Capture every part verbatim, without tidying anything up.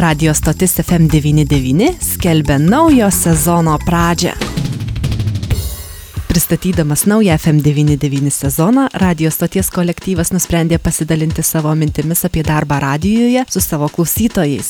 Radio stotis F M devyni devyni skelbia naujo sezono pradžią. Pristatydamas naują F M devyni devyni sezoną, radio stoties kolektyvas nusprendė pasidalinti savo mintimis apie darbą radijuje su savo klausytojais.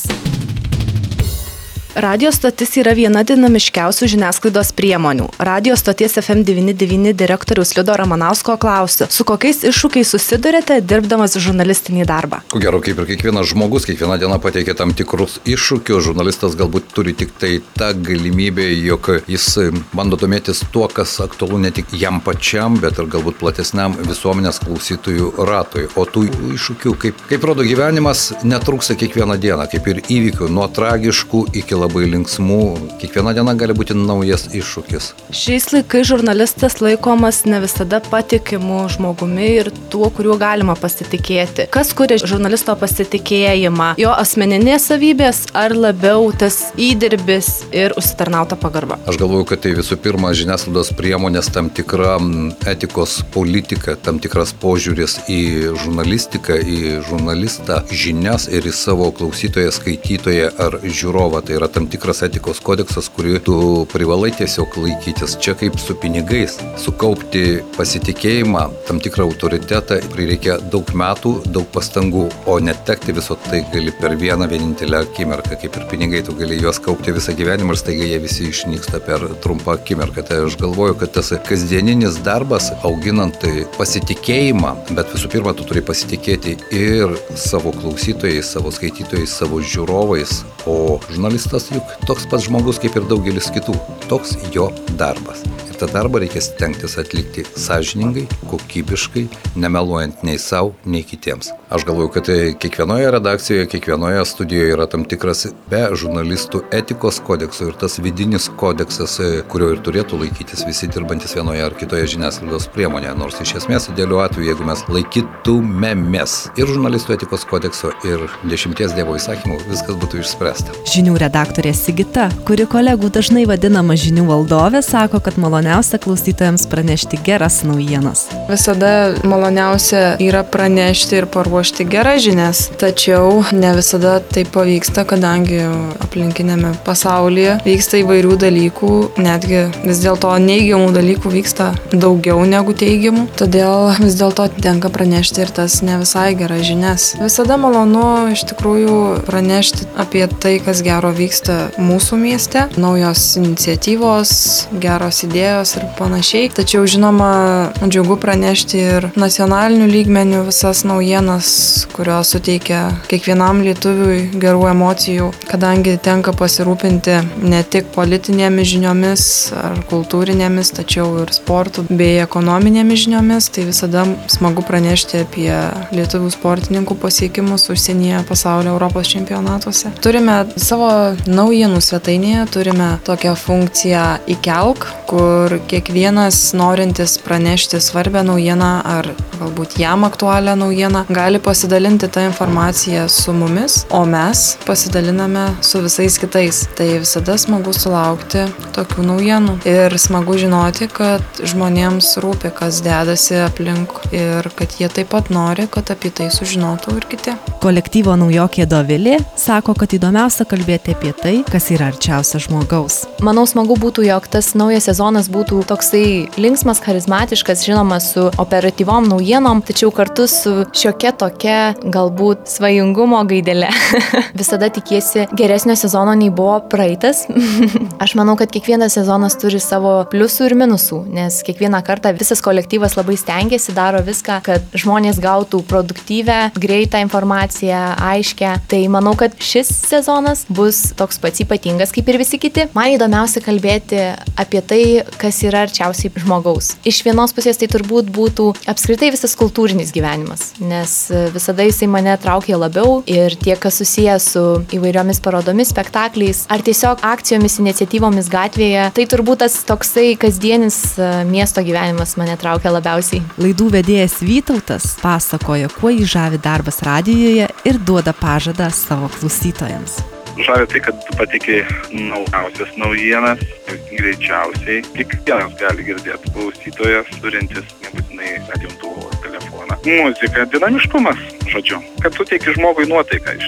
Radio stotis yra viena dinamiškiausių žiniasklaidos priemonių. Radio stoties F M devyni devyni direktoriaus Liudo Ramanausko klausiu, su kokiais iššūkiais susidurėte dirbdamas žurnalistinį darbą? Ko gero, kaip ir kiekvienas žmogus, kiekviena diena pateikia tam tikrus iššūkius. Žurnalistas galbūt turi tik tai tą galimybę, jog jis bando domėtis tuo, kas aktualu ne tik jam pačiam, bet ir galbūt platesniam visuomenės klausytojų ratui. O tų iššūkių, kaip, kaip rodo gyvenimas, netrūksta kiekvieną dieną, kaip ir įvykių, nuo tragiškų iki labai labai linksmų. Kiekviena diena gali būti naujas iššūkis. Šiais laikais žurnalistas laikomas ne visada patikimu žmogumi ir tuo, kuriuo galima pasitikėti. Kas kuria žurnalisto pasitikėjimą? Jo asmeninės savybės ar labiau tas įdirbis ir užsitarnauta pagarba? Aš galvoju, kad tai visų pirma žiniasklaidos priemonės, tam tikra etikos politika, tam tikras požiūris į žurnalistiką, į žurnalistą, žinias ir į savo klausytoją, skaitytoją ar žiūrovą. Tai yra tam tikras etikos kodeksas, kurį tu privalai tiesiog laikytis. Čia kaip su pinigais. Sukaupti pasitikėjimą, tam tikrą autoritetą prireikia daug metų, daug pastangų, o netekti viso tai gali per vieną vienintelę akimirką. Kaip ir pinigai, tu gali juos kaupti visą gyvenimą ir staiga jie visi išnyksta per trumpą akimirką. Tai aš galvoju, kad tas kasdieninis darbas, auginant pasitikėjimą, bet visų pirma, tu turi pasitikėti ir savo klausytojais, savo skaitytojais, savo žiūrovais, o žurnalistas juk toks pats žmogus kaip ir daugelis kitų. Toks jo darbas. Ir tą darbą reikia stengtis atlikti sąžiningai, kokybiškai, nemeluojant nei savo, nei kitiems. Aš galvoju, kad kiekvienoje redakcijoje, kiekvienoje studijoje yra tam tikras be žurnalistų etikos kodekso ir tas vidinis kodeksas, kurio ir turėtų laikytis visi dirbantis vienoje ar kitoje žiniasklaidos priemonėje. Nors iš esmės idealiu atveju, jeigu mes laikytumėmės ir žurnalistų etikos kodekso, ir dešimties Dievo įsakymų, viskas būtų išspręsta. Žinių redaktorė Sigita, kuri kolegų dažnai vadinama žinių valdovė, sako, kad maloniausia klausytojams pranešti geras naujienas. Visada maloniausia yra pranešti ir paruošti geras žinias, tačiau ne visada tai pavyksta, kadangi aplinkinėme pasaulyje vyksta įvairių dalykų, netgi vis dėlto neigiamų dalykų vyksta daugiau negu teigiamų, todėl vis dėlto tenka pranešti ir tas ne visai geras žinias. Visada malonu iš tikrųjų pranešti apie tai, kas gero vyksta mūsų mieste, naujos iniciatyvos, geros idėjos ir panašiai. Tačiau žinoma, džiugu pranešti ir nacionalinių lygmenių visas naujienas, kurios suteikia kiekvienam lietuviui gerų emocijų, kadangi tenka pasirūpinti ne tik politinėmis žiniomis ar kultūrinėmis, tačiau ir sportų bei ekonominėmis žiniomis. Tai visada smagu pranešti apie lietuvių sportininkų pasiekimus užsienyje, pasaulio, Europos čempionatuose. Turime savo naujienų svetainėje, turime tokią funkciją įkelk, kur kiekvienas norintis pranešti svarbią naujieną ar galbūt jam aktualią naujieną gali pasidalinti tą informaciją su mumis, o mes pasidaliname su visais kitais. Tai visada smagu sulaukti tokių naujienų ir smagu žinoti, kad žmonėms rūpi, kas dedasi aplink ir kad jie taip pat nori, kad apie tai sužinotų ir kiti. Kolektyvo naujokė Dovilė sako, kad įdomiausia kalbėti apie tai, kas yra arčiausia žmogaus. Manau, smagu būtų, jog tas naujas sezonas būtų toksai linksmas, charizmatiškas, žinoma, su operatyvom naujienom, tačiau kartu su šiokia tokia galbūt svajingumo gaidelė. Visada tikiesi geresnio sezono nei buvo praeitas. Aš manau, kad kiekvienas sezonas turi savo pliusų ir minusų, nes kiekvieną kartą visas kolektyvas labai stengiasi, daro viską, kad žmonės gautų produktyvę, greitą informaciją, aiškę. Tai manau, kad šis sezonas bus toks pats ypatingas kaip ir visi kiti. Man įdomiausia kalbėti apie tai, kas yra arčiausiai žmogaus. Iš vienos pusės tai turbūt būtų apskritai visas kultūrinis gyvenimas, nes visada jisai mane traukė labiau ir tiek, kas susiję su įvairiomis parodomis, spektakliais ar tiesiog akcijomis, iniciatyvomis gatvėje, tai turbūt tas toksai kasdienis miesto gyvenimas mane traukia labiausiai. Laidų vedėjas Vytautas pasakoja, kuo jį žavi darbas radijuje ir duoda pažadą savo klausytojams. Žavi tai, kad pateikė naujausias naujienas, greičiausiai kiekvienas gali girdėti, klausytojas turintis nebūtinai radioimtuvo telefoną. Muzika, dinamiškumas, žodžiu, kad suteiki žmogui nuotaiką iš tikrųjų.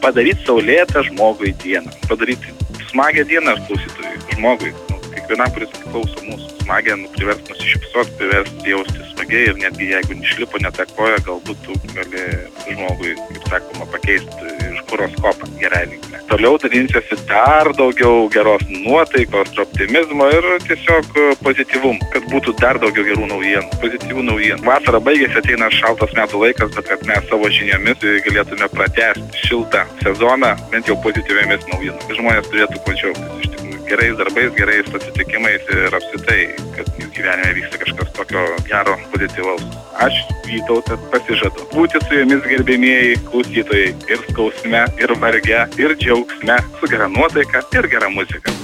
padaryti saulėtą žmogui dieną. Padaryti smagią dieną klausytojui, žmogui. Nu, kiekvienam, kuris klauso mūsų, smagią, nu, priverst nusišypsot, priverst jaustis smagiai ir netgi jeigu išlipo ne tą koją, galbūt tu gali žmogui, kaip sakoma, pakeisti iš horoskopą gerai linkme. Toliau dalinsiuosi dar daugiau geros nuotaikos, optimizmo ir tiesiog pozityvumo, kad būtų dar daugiau gerų naujienų, pozityvų naujienų. Vasara baigėsi, ateina šaltas metų laikas, bet kad mes savo žiniomis galėtume pratęsti šiltą sezoną, bent jau pozityviamis naujienomis. Žmonės turėtų džiaugtis iš tikrųjų gerais darbais, gerais atsitikimais ir apsitai, kad gyvenime vyksta kažkas tokio gero, pozityvaus. Aš, Vytautas, pasižadu būti su jumis, gerbėmieji klausytojai, ir skausme, ir varge, ir džiaugsme, su gera nuotaika ir gera muzika.